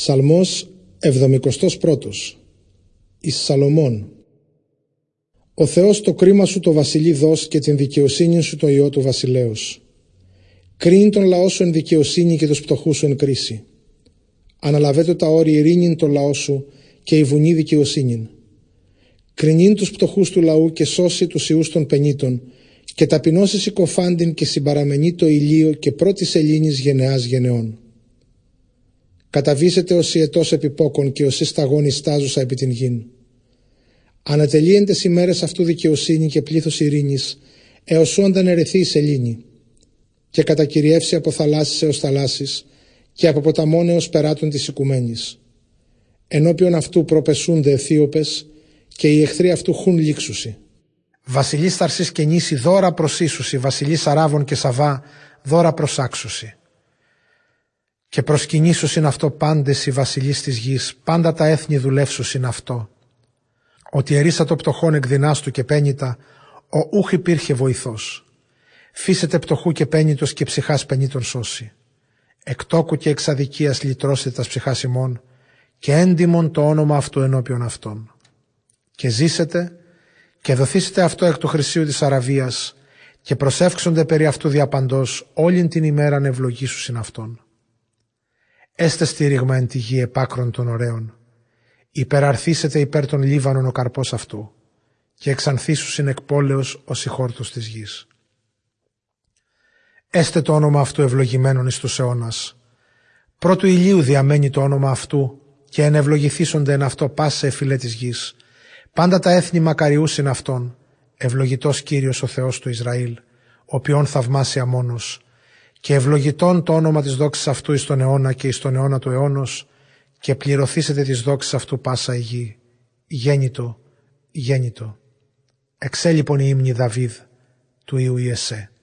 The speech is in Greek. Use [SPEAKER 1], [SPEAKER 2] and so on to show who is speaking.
[SPEAKER 1] Ψαλμός 71. Εις Σαλομών. Ο Θεός το κρίμα σου το βασιλεί δώσ και την δικαιοσύνη σου το ιό του βασιλέως. Κρίνει τον λαό σου εν δικαιοσύνη και τους πτωχούς σου εν κρίση. Αναλαβέτω τα όρη ειρήνην το λαό σου και η βουνή δικαιοσύνην. Κρινήν τους πτωχούς του λαού και σώσει τους ιούς των πενήτων και ταπεινώσει συκοφάντην και συμπαραμενεί το ηλίο και πρώτης Ελλήνης γενεάς γενεών. Καταβήσετε ως ιετός επιπόκον και ως σταγόνι στάζουσα επί την γην. Ανατελείεν τες ημέρες αυτού δικαιοσύνη και πλήθος ειρήνης, έως όνταν ερεθεί η σελήνη, και κατακυριεύσει από θαλάσσης έως θαλάσσης και από ποταμών έως περάτων της οικουμένης. Ενώπιον αυτού προπεσούνται Αιθίωπες και οι εχθροί αυτού χουν λήξουσι. Βασιλείς Θαρσής και νήσι δώρα προσίσουσι, βασιλείς Αράβων και Σαβά δώρα προσάξουσι. Και προσκυνήσουσιν αυτό πάντες οι βασιλείς της γης, πάντα τα έθνη δουλεύσουσιν αυτό. Ότι ερίσατο πτωχόν εκδυνάστου και πένητα, ο ούχ υπήρχε βοηθός. Φύσετε πτωχού και πένητος και ψυχάς πενήτων σώσει. Εκτόκου και εξαδικίας λυτρώσετε τας ψυχάς ημών, και έντιμον το όνομα αυτού ενώπιον αυτών. Και ζήσετε και δοθήσετε αυτό εκ του χρυσίου της Αραβίας, και προσεύξονται περί αυτού διαπαντός όλην την ημέραν ευλογήσουσιν αυτόν. Έστε στήριγμα εν τη γη επάκρον των ωραίων. Υπεραρθήσετε υπέρ των Λίβανων ο καρπός αυτού, και εξανθήσουσιν εκ πόλεως ως η χόρτος της γης. Έστε το όνομα αυτού ευλογημένον εις τους αιώνας. Πρώτου ηλίου διαμένει το όνομα αυτού, και ενευλογηθήσονται εν αυτό πάσε εφηλέ της γης. Πάντα τα έθνη μακαριούσιν αυτόν, ευλογητός Κύριος ο Θεός του Ισραήλ, οποίον θαυμάσια μόνος, και ευλογητών το όνομα της δόξης αυτού εις τον αιώνα και εις τον αιώνα του αιώνος, και πληρωθήσετε της δόξης αυτού πάσα η γη. Γέννητο, γέννητο. Εξέλιπον η ύμνη Δαβίδ του Ιού Ιεσέ.